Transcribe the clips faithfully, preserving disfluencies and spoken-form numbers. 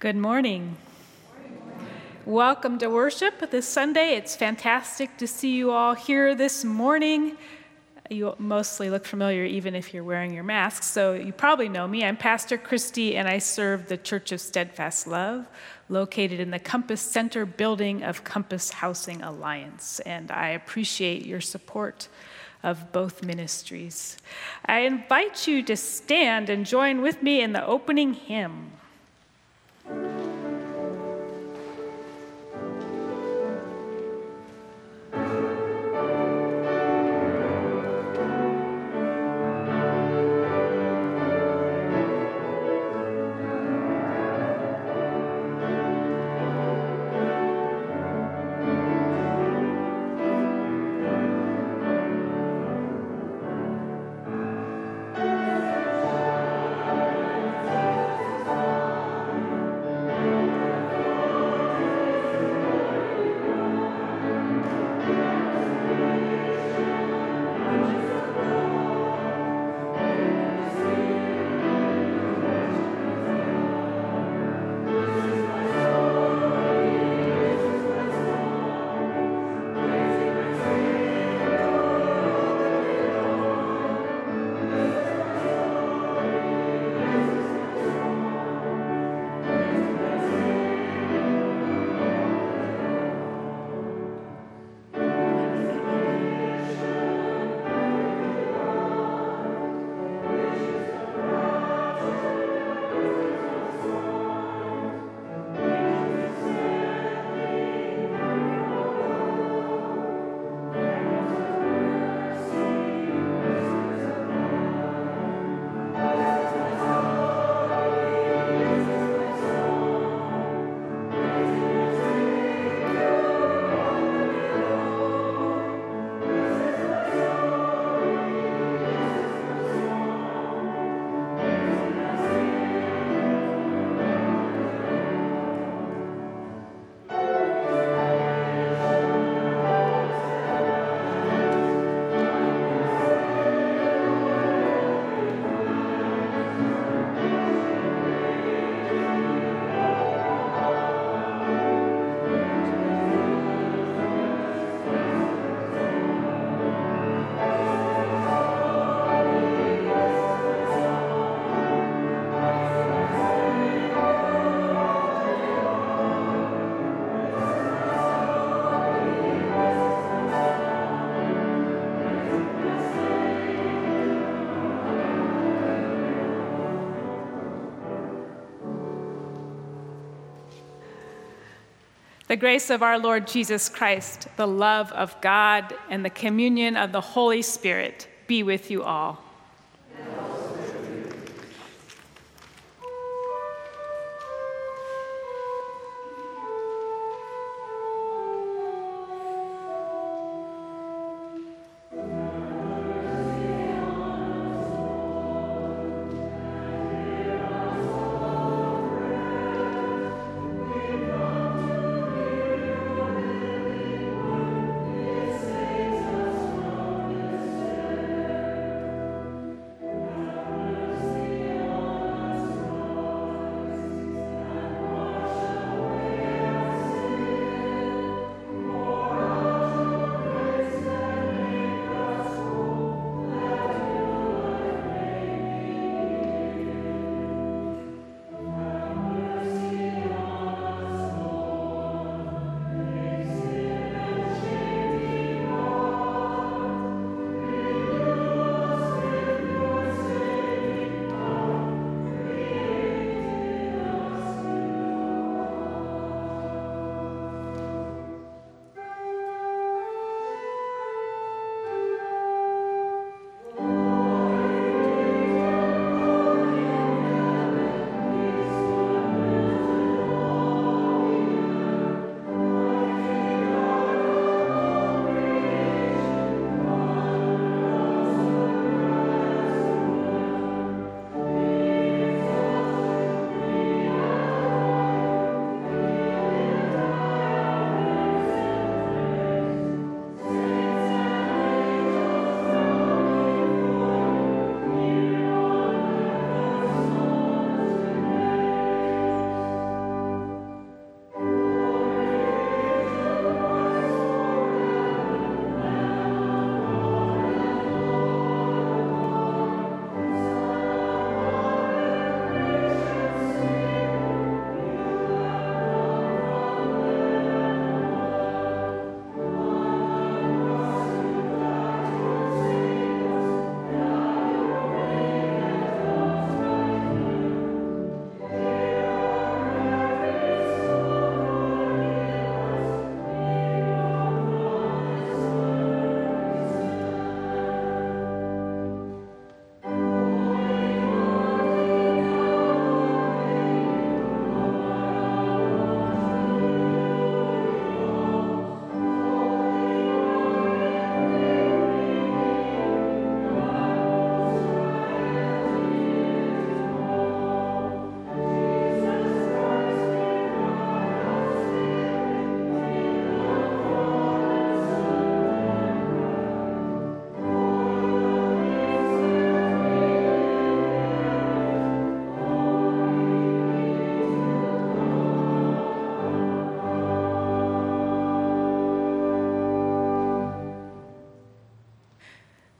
Good morning. Welcome to worship this Sunday. It's fantastic to see you all here this morning. You mostly look familiar even if you're wearing your masks, so you probably know me. I'm Pastor Christy, and I serve the Church of Steadfast Love, located in the Compass Center building of Compass Housing Alliance, and I appreciate your support of both ministries. I invite you to stand and join with me in the opening hymn. The grace of our Lord Jesus Christ, the love of God, and the communion of the Holy Spirit be with you all.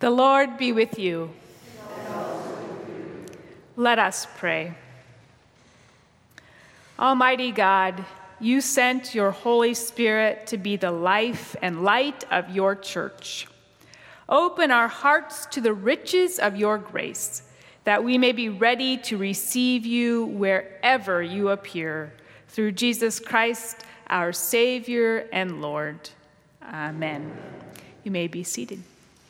The Lord be with you. Let us pray. Almighty God, you sent your Holy Spirit to be the life and light of your church. Open our hearts to the riches of your grace, that we may be ready to receive you wherever you appear, through Jesus Christ, our Savior and Lord. Amen. You may be seated.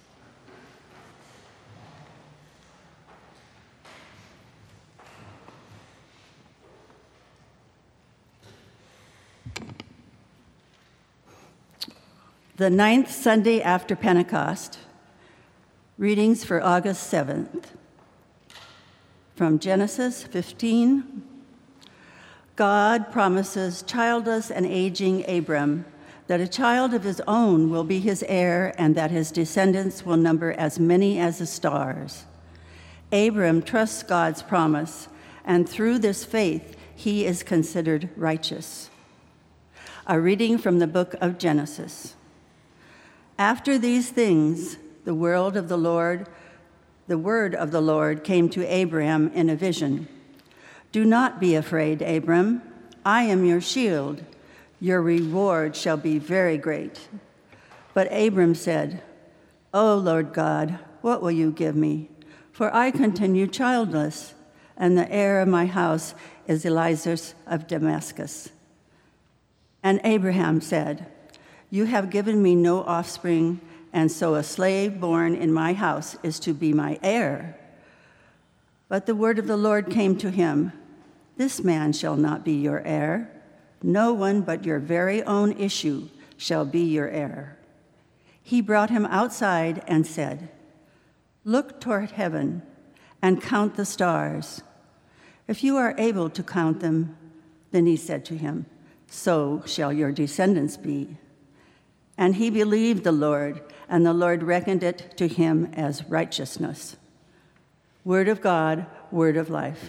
The ninth Sunday after Pentecost, readings for August seventh. From Genesis fifteen, God promises childless and aging Abram that a child of his own will be his heir and that his descendants will number as many as the stars. Abram trusts God's promise, and through this faith, he is considered righteous. A reading from the book of Genesis. After these things, the word of the Lord, the word of the Lord came to Abraham in a vision. Do not be afraid, Abram. I am your shield. Your reward shall be very great. But Abram said, O Lord God, what will you give me? For I continue childless, and the heir of my house is Eliezer of Damascus. And Abraham said, You have given me no offspring, and so a slave born in my house is to be my heir. But the word of the Lord came to him, This man shall not be your heir. No one but your very own issue shall be your heir. He brought him outside and said, Look toward heaven and count the stars. If you are able to count them, then he said to him, So shall your descendants be. And he believed the Lord, and the Lord reckoned it to him as righteousness. Word of God, word of life.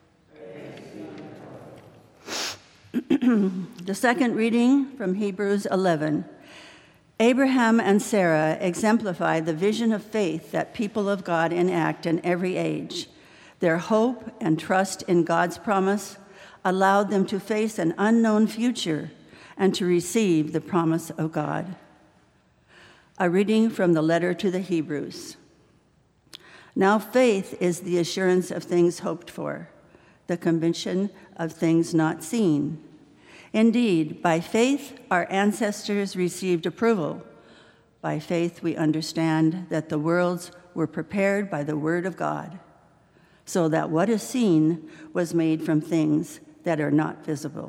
The second reading from Hebrews eleven. Abraham and Sarah exemplify the vision of faith that people of God enact in every age. Their hope and trust in God's promise allowed them to face an unknown future and to receive the promise of God. A reading from the letter to the Hebrews. Now faith is the assurance of things hoped for, the conviction of things not seen. Indeed, by faith our ancestors received approval. By faith we understand that the worlds were prepared by the word of God, so that what is seen was made from things that are not visible.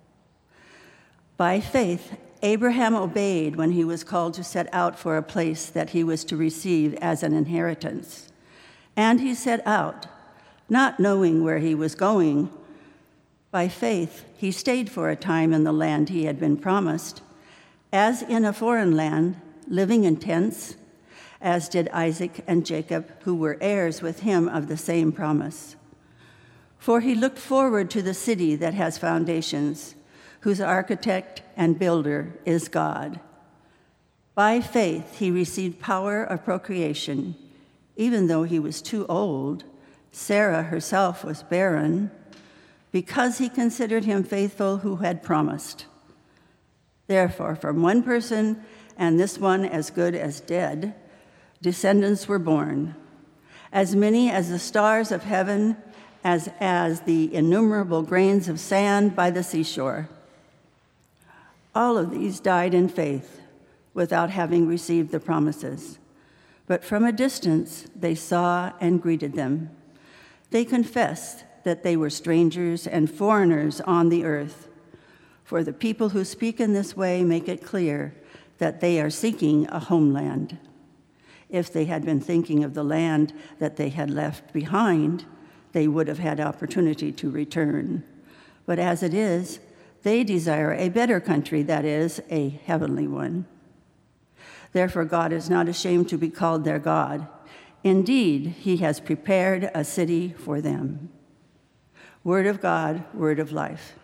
By faith, Abraham obeyed when he was called to set out for a place that he was to receive as an inheritance. And he set out, not knowing where he was going. By faith, he stayed for a time in the land he had been promised, as in a foreign land, living in tents, as did Isaac and Jacob, who were heirs with him of the same promise. For he looked forward to the city that has foundations, whose architect and builder is God. By faith, he received power of procreation, even though he was too old. Sarah herself was barren, because he considered him faithful who had promised. Therefore, from one person, and this one as good as dead, descendants were born, as many as the stars of heaven, as as the innumerable grains of sand by the seashore. All of these died in faith, without having received the promises. But from a distance they saw and greeted them. They confessed that they were strangers and foreigners on the earth. For the people who speak in this way make it clear that they are seeking a homeland. If they had been thinking of the land that they had left behind, they would have had opportunity to return. But as it is, they desire a better country, that is, a heavenly one. Therefore, God is not ashamed to be called their God. Indeed, he has prepared a city for them. Word of God, word of life.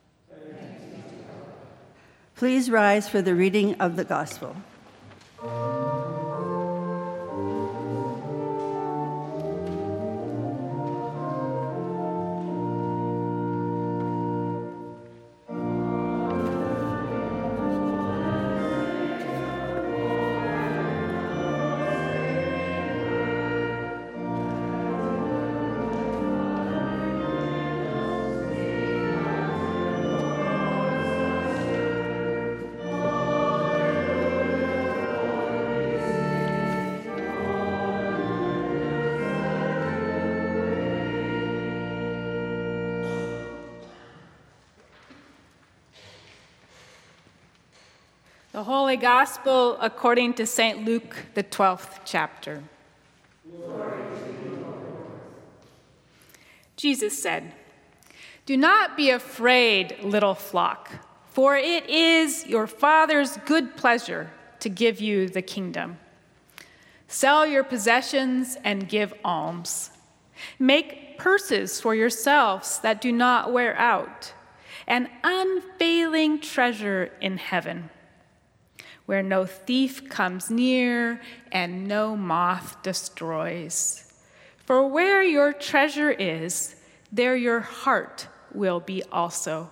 Please rise for the reading of the gospel. The Holy Gospel according to Saint Luke, the twelfth chapter. Jesus said, "Do not be afraid, little flock, for it is your Father's good pleasure to give you the kingdom. Sell your possessions and give alms. Make purses for yourselves that do not wear out, an unfailing treasure in heaven, where no thief comes near and no moth destroys. For where your treasure is, there your heart will be also.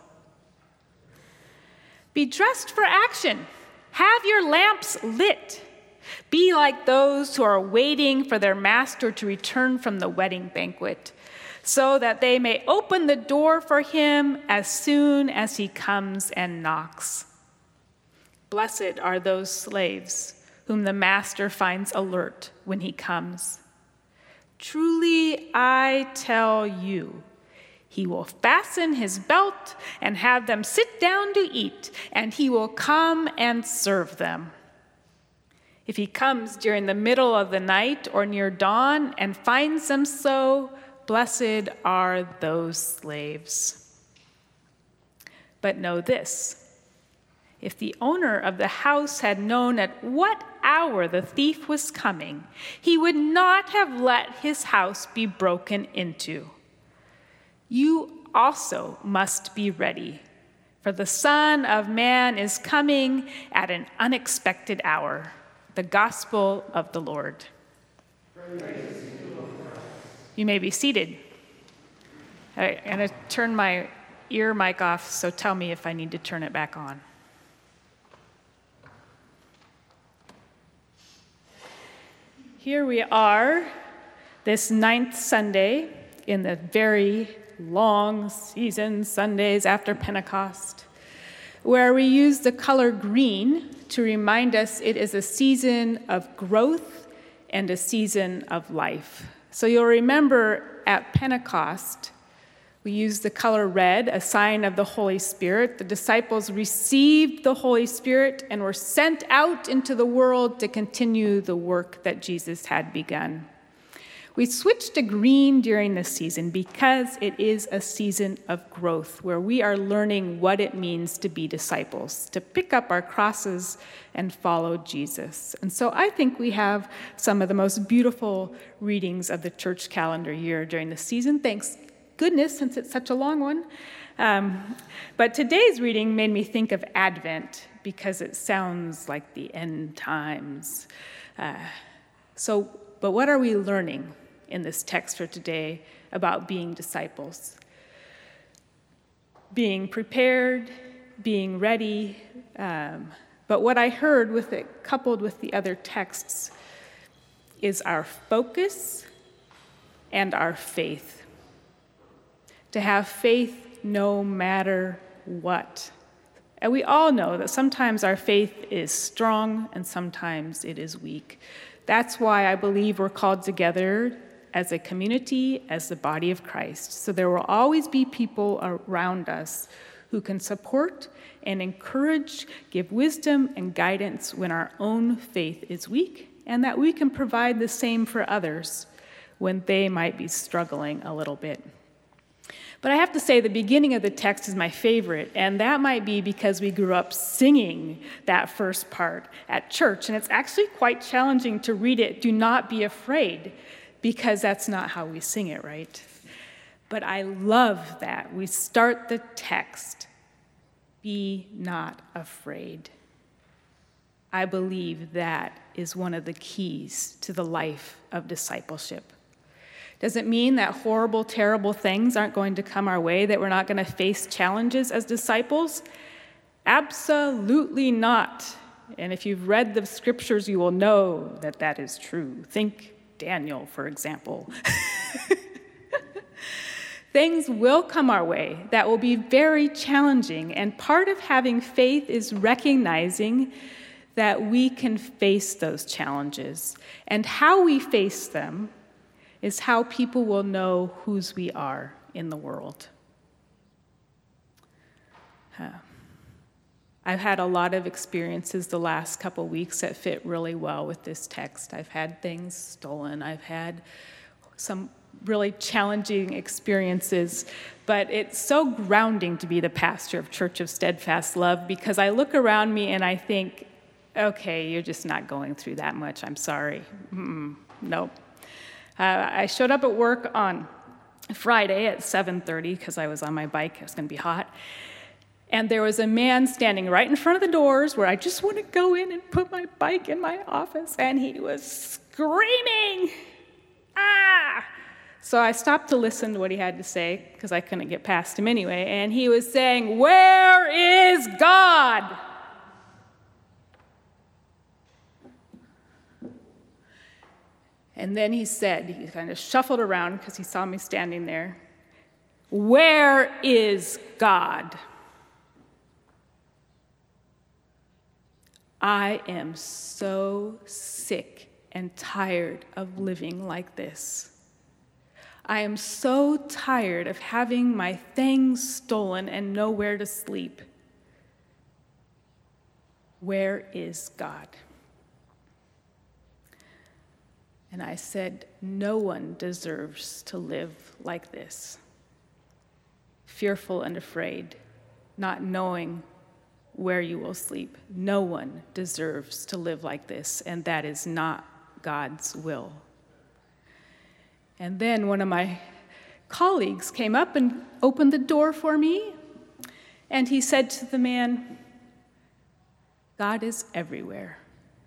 Be dressed for action. Have your lamps lit. Be like those who are waiting for their master to return from the wedding banquet, so that they may open the door for him as soon as he comes and knocks. Blessed are those slaves whom the master finds alert when he comes. Truly, I tell you, he will fasten his belt and have them sit down to eat, and he will come and serve them. If he comes during the middle of the night or near dawn and finds them so, blessed are those slaves. But know this. If the owner of the house had known at what hour the thief was coming, he would not have let his house be broken into. You also must be ready, for the Son of Man is coming at an unexpected hour." The Gospel of the Lord. You may be seated. I'm going to turn my ear mic off, so tell me if I need to turn it back on. Here we are, this ninth Sunday in the very long season, Sundays after Pentecost, where we use the color green to remind us it is a season of growth and a season of life. So you'll remember at Pentecost, we used the color red, a sign of the Holy Spirit. The disciples received the Holy Spirit and were sent out into the world to continue the work that Jesus had begun. We switched to green during this season because it is a season of growth where we are learning what it means to be disciples, to pick up our crosses and follow Jesus. And so I think we have some of the most beautiful readings of the church calendar year during the season. Thanks goodness, since it's such a long one. Um, but today's reading made me think of Advent because it sounds like the end times. Uh, so, but what are we learning in this text for today about being disciples? Being prepared, being ready. Um, but what I heard with it, coupled with the other texts, is our focus and our faith. To have faith no matter what. And we all know that sometimes our faith is strong and sometimes it is weak. That's why I believe we're called together as a community, as the body of Christ. So there will always be people around us who can support and encourage, give wisdom and guidance when our own faith is weak, and that we can provide the same for others when they might be struggling a little bit. But I have to say the beginning of the text is my favorite, and that might be because we grew up singing that first part at church, and it's actually quite challenging to read it, "Do not be afraid," because that's not how we sing it, right? But I love that. We start the text, "Be not afraid." I believe that is one of the keys to the life of discipleship. Does it mean that horrible, terrible things aren't going to come our way, that we're not going to face challenges as disciples? Absolutely not. And if you've read the scriptures, you will know that that is true. Think Daniel, for example. Things will come our way that will be very challenging, and part of having faith is recognizing that we can face those challenges, and how we face them is how people will know whose we are in the world. Uh, I've had a lot of experiences the last couple weeks that fit really well with this text. I've had things stolen. I've had some really challenging experiences, but it's so grounding to be the pastor of Church of Steadfast Love because I look around me and I think, okay, you're just not going through that much. I'm sorry. Mm-mm, nope. Uh, I showed up at work on Friday at seven thirty because I was on my bike. It was going to be hot. And there was a man standing right in front of the doors where I just want to go in and put my bike in my office, and he was screaming, ah! So I stopped to listen to what he had to say, because I couldn't get past him anyway, and he was saying, "Where is God?" And then he said, he kind of shuffled around because he saw me standing there, "Where is God?" I am so sick and tired of living like this. I am so tired of having my things stolen and nowhere to sleep. Where is God? And I said, no one deserves to live like this. Fearful and afraid, not knowing where you will sleep. No one deserves to live like this, and that is not God's will. And then one of my colleagues came up and opened the door for me, and he said to the man, "God is everywhere.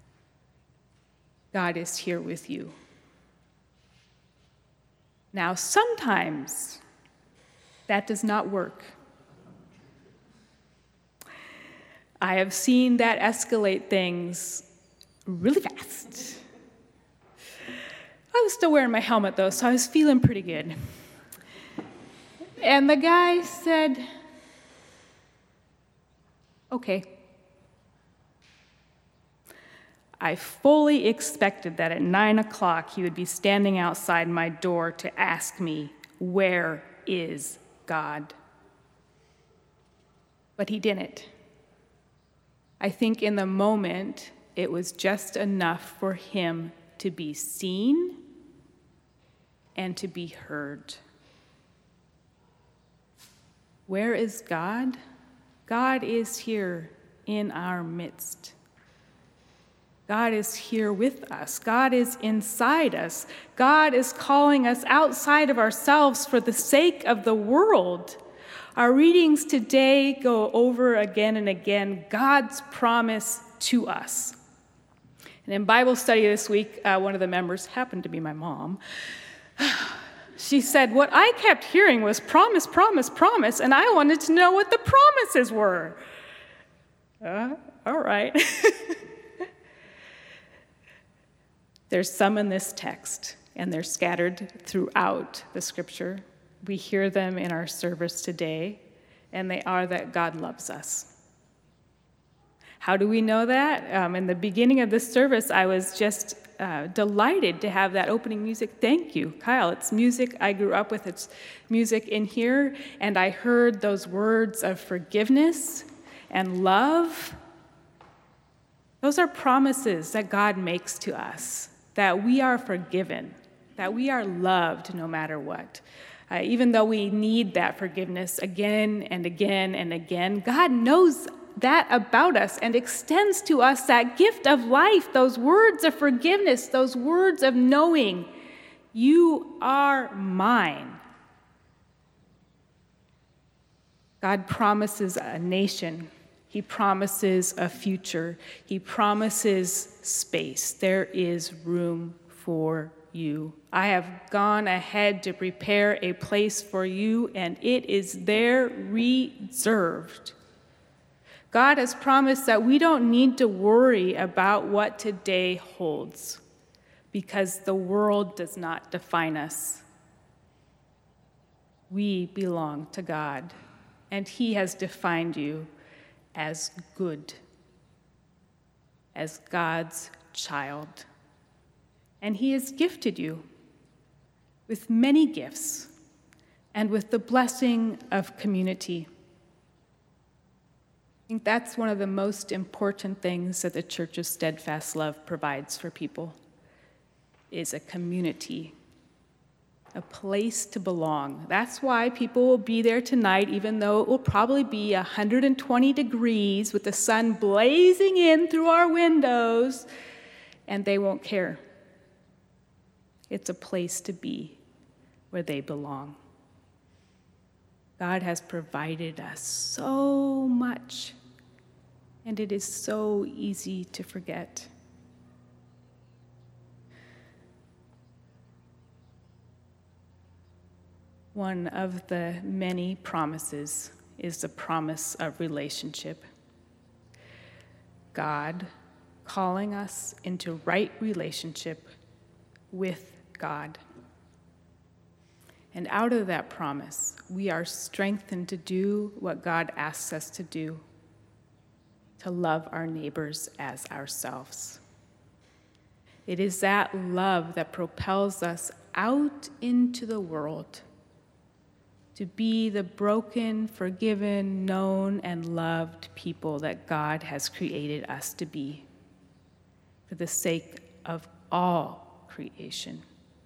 God is here with you." Now, sometimes that does not work. I have seen that escalate things really fast. I was still wearing my helmet, though, so I was feeling pretty good. And the guy said, "Okay." I fully expected that at nine o'clock he would be standing outside my door to ask me, "Where is God?" But he didn't. I think in the moment, it was just enough for him to be seen and to be heard. Where is God? God is here in our midst. God is here with us. God is inside us. God is calling us outside of ourselves for the sake of the world. Our readings today go over again and again God's promise to us. And in Bible study this week, uh, one of the members happened to be my mom. She said, what I kept hearing was promise, promise, promise, and I wanted to know what the promises were. Uh, all right. There's some in this text, and they're scattered throughout the scripture. We hear them in our service today, and they are that God loves us. How do we know that? Um, in the beginning of this service, I was just uh, delighted to have that opening music. Thank you, Kyle. It's music I grew up with. It's music in here, and I heard those words of forgiveness and love. Those are promises that God makes to us, that we are forgiven, that we are loved no matter what. Uh, even though we need that forgiveness again and again and again, God knows that about us and extends to us that gift of life, those words of forgiveness, those words of knowing, you are mine. God promises a nation. He promises a future. He promises space. There is room for you. I have gone ahead to prepare a place for you, and it is there reserved. God has promised that we don't need to worry about what today holds, because the world does not define us. We belong to God, and He has defined you as good, as God's child. And He has gifted you with many gifts and with the blessing of community. I think that's one of the most important things that the Church of Steadfast Love provides for people, is a community, a place to belong. That's why people will be there tonight, even though it will probably be one hundred twenty degrees with the sun blazing in through our windows, and they won't care. It's a place to be where they belong. God has provided us so much, and it is so easy to forget. One of the many promises is the promise of relationship. God calling us into right relationship with God. And out of that promise, we are strengthened to do what God asks us to do, to love our neighbors as ourselves. It is that love that propels us out into the world to be the broken, forgiven, known, and loved people that God has created us to be for the sake of all creation.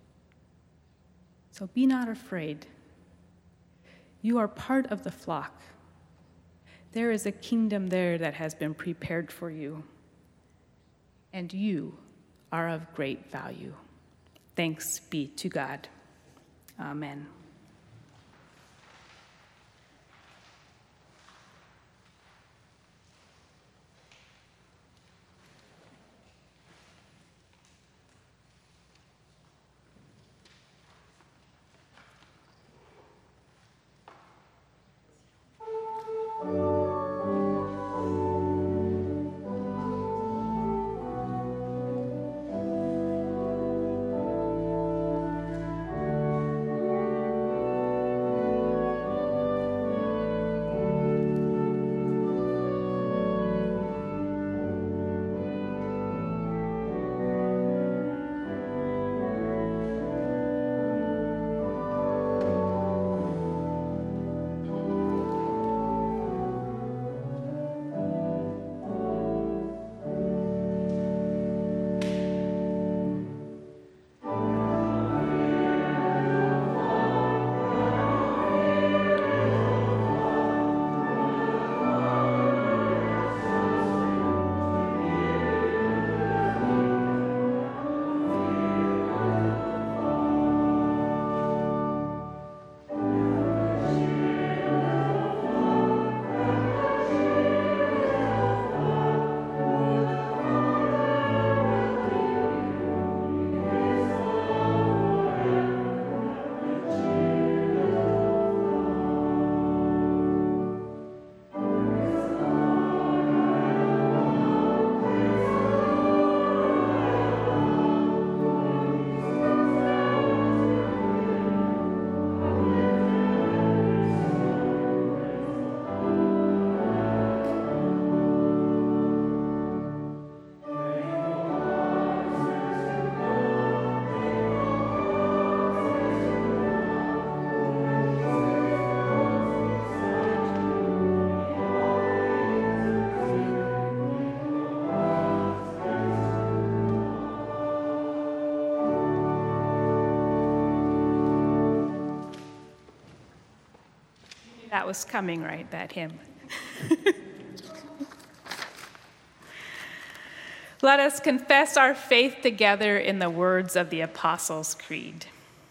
So be not afraid. You are part of the flock. There is a kingdom there that has been prepared for you, and you are of great value. Thanks be to God. Amen. That was coming, right, that hymn. Let us confess our faith together in the words of the Apostles' Creed.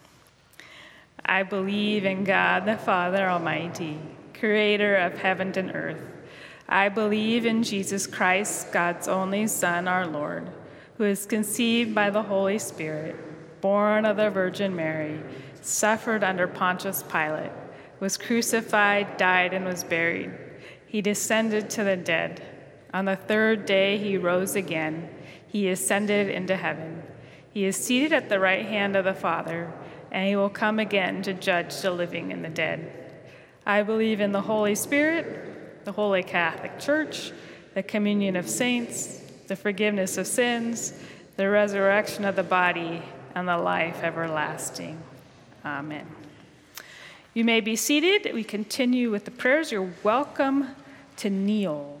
I believe in God the Father Almighty, creator of heaven and earth. I believe in Jesus Christ, God's only Son, our Lord, who is conceived by the Holy Spirit, born of the Virgin Mary, suffered under Pontius Pilate, was crucified, died, and was buried. He descended to the dead. On the third day he rose again. He ascended into heaven. He is seated at the right hand of the Father, and he will come again to judge the living and the dead. I believe in the Holy Spirit, the Holy Catholic Church, the communion of saints, the forgiveness of sins, the resurrection of the body, and the life everlasting. Amen. You may be seated. We continue with the prayers. You're welcome to kneel.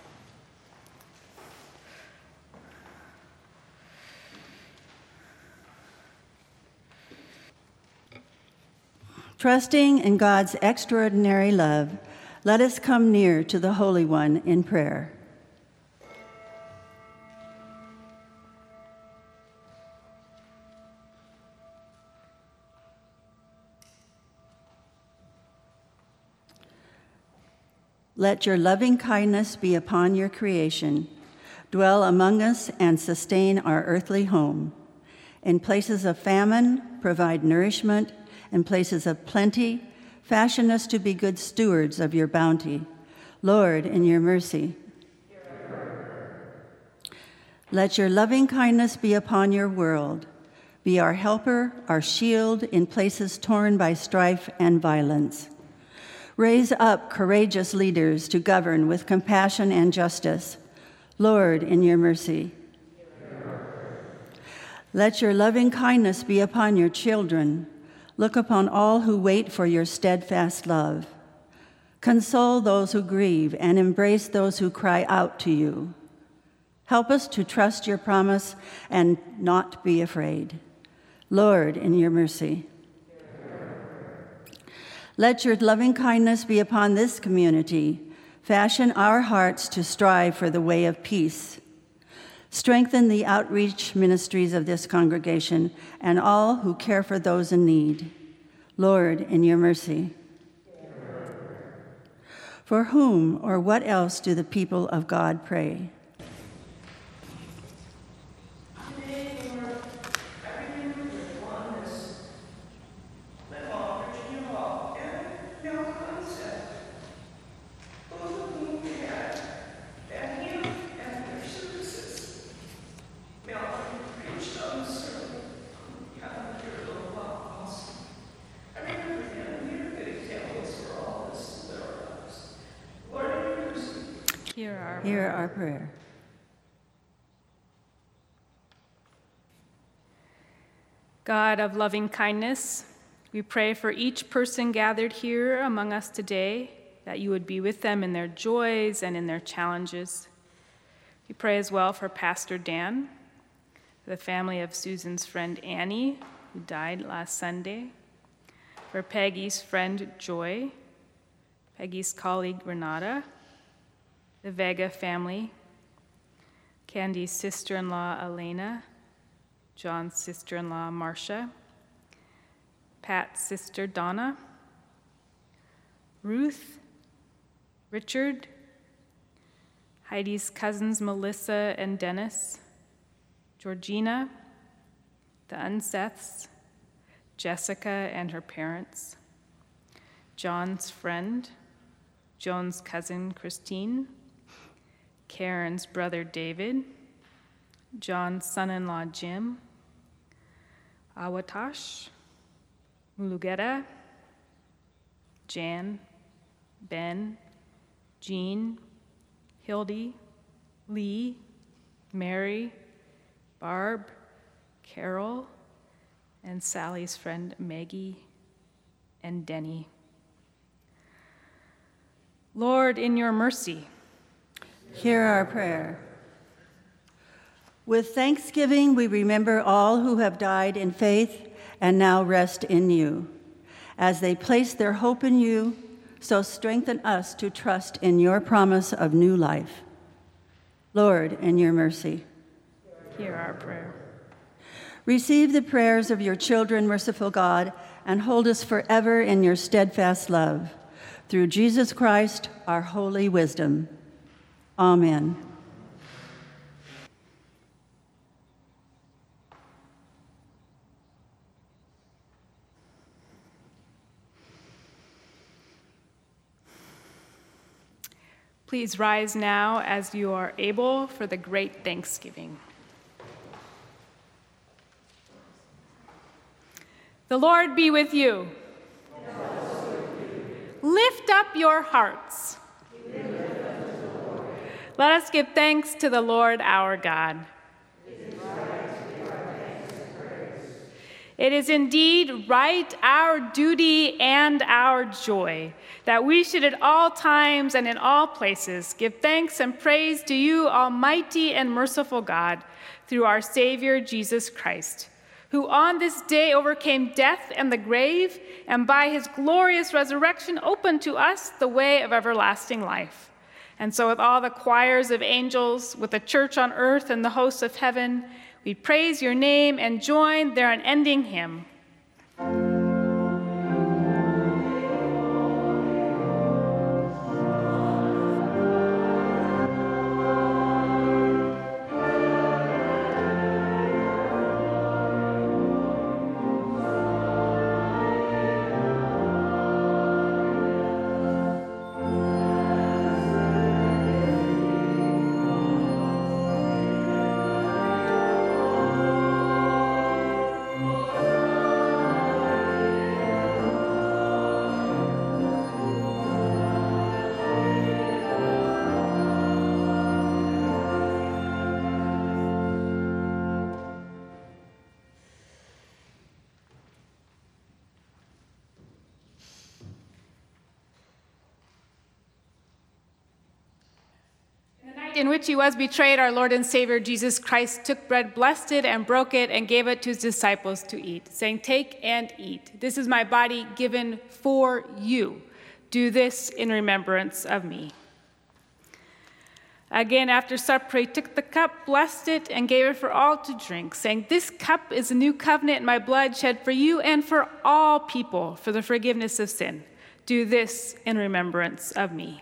Trusting in God's extraordinary love, let us come near to the Holy One in prayer. Let your loving kindness be upon your creation. Dwell among us and sustain our earthly home. In places of famine, provide nourishment. In places of plenty, fashion us to be good stewards of your bounty. Lord, in your mercy. Let your loving kindness be upon your world. Be our helper, our shield in places torn by strife and violence. Raise up courageous leaders to govern with compassion and justice. Lord, in your mercy. Let your loving kindness be upon your children. Look upon all who wait for your steadfast love. Console those who grieve and embrace those who cry out to you. Help us to trust your promise and not be afraid. Lord, in your mercy. Let your loving kindness be upon this community. Fashion our hearts to strive for the way of peace. Strengthen the outreach ministries of this congregation and all who care for those in need. Lord, in your mercy. For whom or what else do the people of God pray? Hear our prayer. God of loving kindness, we pray for each person gathered here among us today, that you would be with them in their joys and in their challenges. We pray as well for Pastor Dan, the family of Susan's friend Annie, who died last Sunday, for Peggy's friend Joy, Peggy's colleague Renata, the Vega family, Candy's sister-in-law Elena, John's sister-in-law Marcia, Pat's sister Donna, Ruth, Richard, Heidi's cousins Melissa and Dennis, Georgina, the Unseths, Jessica and her parents, John's friend, Joan's cousin Christine, Karen's brother David, John's son-in-law Jim, Awatash, Mulugeta, Jan, Ben, Jean, Hildy, Lee, Mary, Barb, Carol, and Sally's friend Maggie and Denny. Lord, in your mercy, hear our prayer. With thanksgiving, we remember all who have died in faith and now rest in you. As they place their hope in you, so strengthen us to trust in your promise of new life. Lord, in your mercy, hear our prayer. Receive the prayers of your children, merciful God, and hold us forever in your steadfast love. Through Jesus Christ, our holy wisdom. Amen. Please rise now as you are able for the great Thanksgiving. The Lord be with you. Lift up your hearts. Let us give thanks to the Lord our God. It is indeed right, our duty and our joy, that we should at all times and in all places give thanks and praise to you, almighty and merciful God, through our Savior Jesus Christ, who on this day overcame death and the grave, and by his glorious resurrection opened to us the way of everlasting life. And so with all the choirs of angels, with the church on earth and the hosts of heaven, we praise your name and join their unending hymn. In which he was betrayed, our Lord and Savior Jesus Christ took bread, blessed it, and broke it, and gave it to his disciples to eat, saying, "Take and eat. This is my body given for you. Do this in remembrance of me." Again, after supper, he took the cup, blessed it, and gave it for all to drink, saying, "This cup is a new covenant in my blood, shed for you and for all people for the forgiveness of sin. Do this in remembrance of me."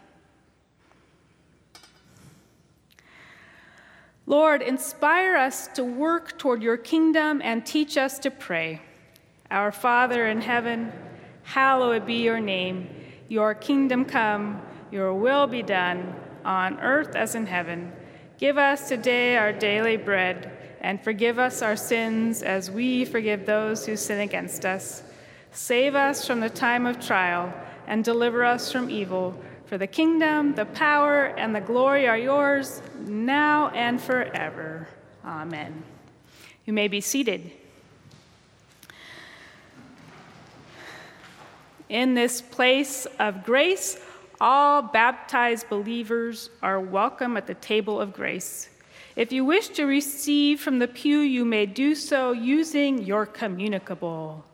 Lord, inspire us to work toward your kingdom and teach us to pray. Our Father in heaven, hallowed be your name. Your kingdom come, your will be done, on earth as in heaven. Give us today our daily bread, and forgive us our sins as we forgive those who sin against us. Save us from the time of trial, and deliver us from evil. For the kingdom, the power, and the glory are yours, now and forever. Amen. You may be seated. In this place of grace, all baptized believers are welcome at the table of grace. If you wish to receive from the pew, you may do so using your communicable,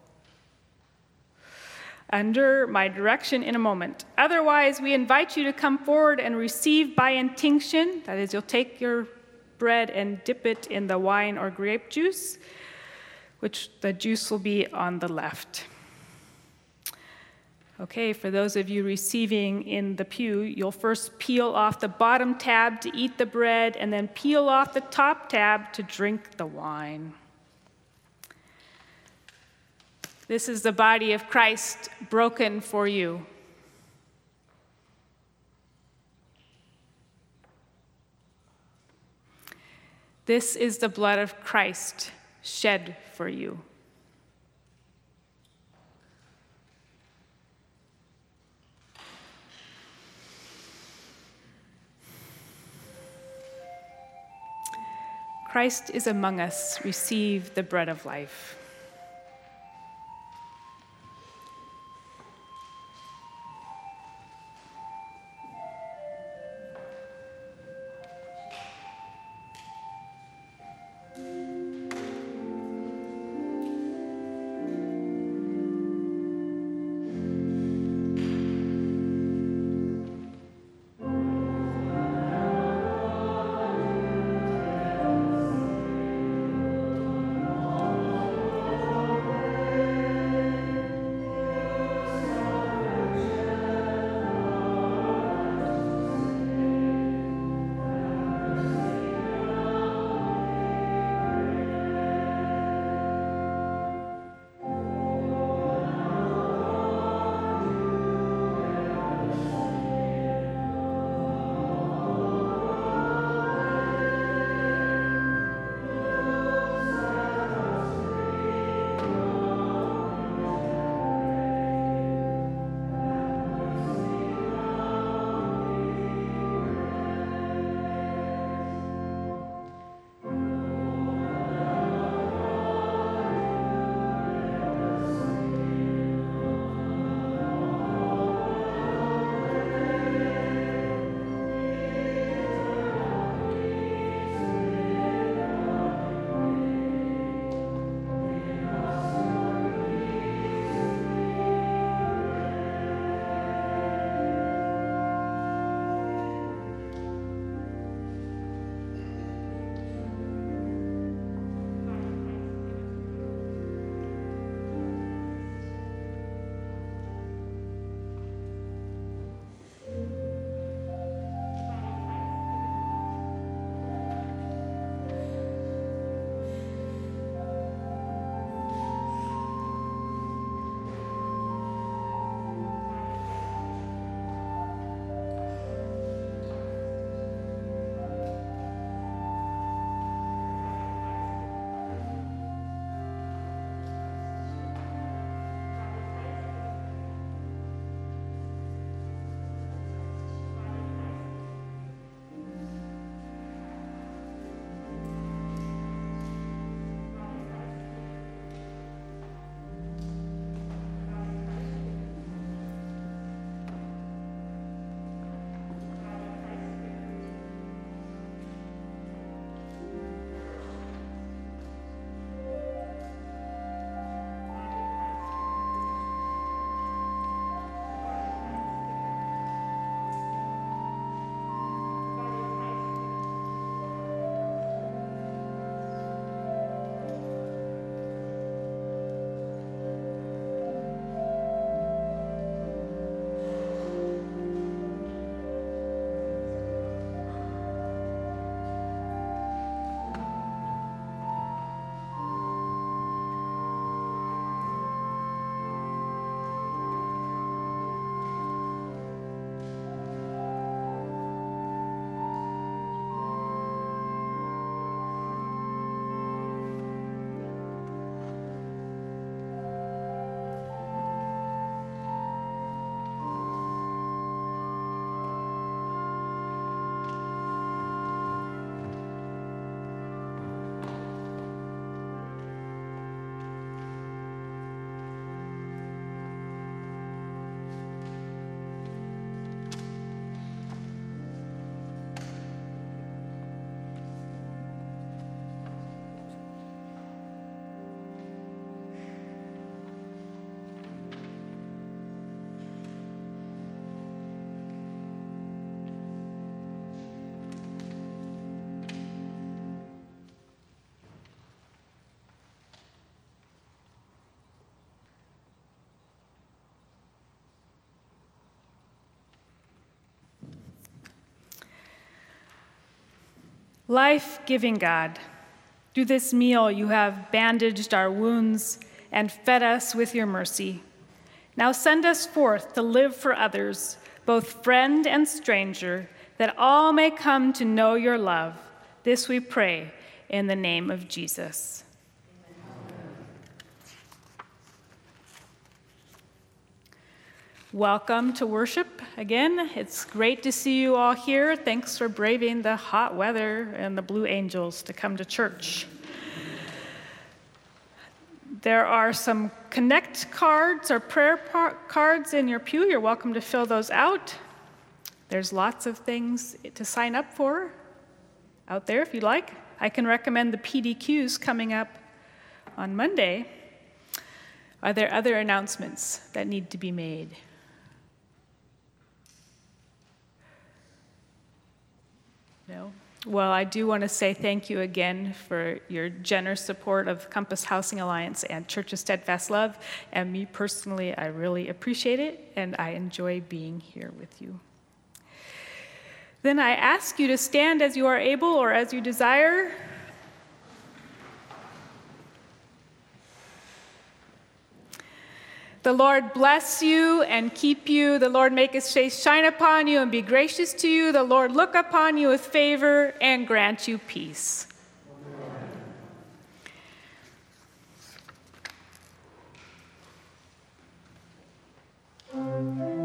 under my direction in a moment. Otherwise, we invite you to come forward and receive by intinction. That is, you'll take your bread and dip it in the wine or grape juice, which the juice will be on the left. Okay, for those of you receiving in the pew, you'll first peel off the bottom tab to eat the bread, and then peel off the top tab to drink the wine. This is the body of Christ broken for you. This is the blood of Christ shed for you. Christ is among us. Receive the bread of life. Life-giving God, through this meal you have bandaged our wounds and fed us with your mercy. Now send us forth to live for others, both friend and stranger, that all may come to know your love. This we pray in the name of Jesus. Welcome to worship again. It's great to see you all here. Thanks for braving the hot weather and the Blue Angels to come to church. There are some connect cards or prayer par- cards in your pew. You're welcome to fill those out. There's lots of things to sign up for out there if you like. I can recommend the P D Qs coming up on Monday. Are there other announcements that need to be made? No? Well, I do want to say thank you again for your generous support of Compass Housing Alliance and Church of Steadfast Love. And me personally, I really appreciate it, and I enjoy being here with you. Then I ask you to stand as you are able or as you desire. The Lord bless you and keep you. The Lord make his face shine upon you and be gracious to you. The Lord look upon you with favor and grant you peace. Amen.